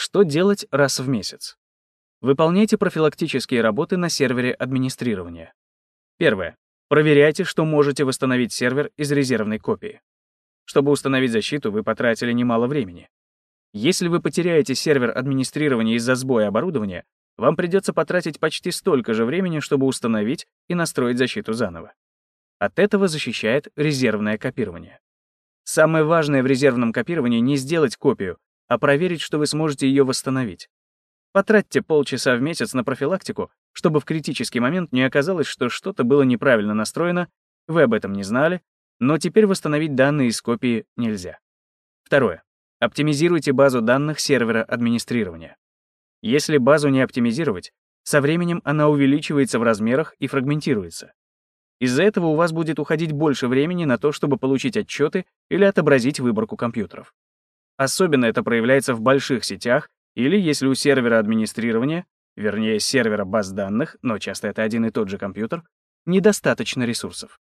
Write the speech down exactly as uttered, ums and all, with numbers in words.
Что делать раз в месяц? Выполняйте профилактические работы на сервере администрирования. Первое. Проверяйте, что можете восстановить сервер из резервной копии. Чтобы установить защиту, вы потратили немало времени. Если вы потеряете сервер администрирования из-за сбоя оборудования, вам придется потратить почти столько же времени, чтобы установить и настроить защиту заново. От этого защищает резервное копирование. Самое важное в резервном копировании не сделать копию, а проверить, что вы сможете ее восстановить. Потратьте полчаса в месяц на профилактику, чтобы в критический момент не оказалось, что что-то было неправильно настроено, вы об этом не знали, но теперь восстановить данные из копии нельзя. Второе. Оптимизируйте базу данных сервера администрирования. Если базу не оптимизировать, со временем она увеличивается в размерах и фрагментируется. Из-за этого у вас будет уходить больше времени на то, чтобы получить отчеты или отобразить выборку компьютеров. Особенно это проявляется в больших сетях или если у сервера администрирования, вернее сервера баз данных, но часто это один и тот же компьютер, недостаточно ресурсов.